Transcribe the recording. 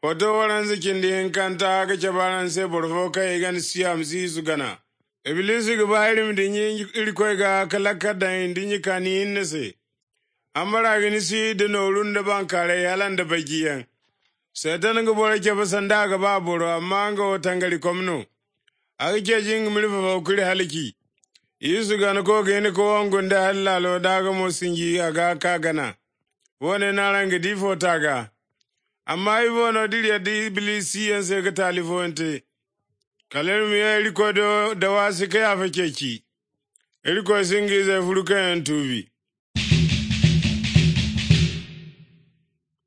Oto waran zikin din kanta ga cabaran se borfo kai gan siam si su gana. Ibilisi ga bayirim din yi irkoi ga kalaka da din yi kani nese. Amara gani si da norun da ban kare yalan da bagiyan. Satan ga bora ke basanda ga ba boro amma ga wotangari komno. Aga ke jing milfa ba kuri haliki. Isu gana ko gani ko wangunda halalo daga mosingi aga ka gana. Wone naranga difo taga. Amma ibo no diriya di ibilisi yan se ga talifonte. Kaler mi ya riko da wasi kai afa keki. Riko singi zai furuka yan tubi.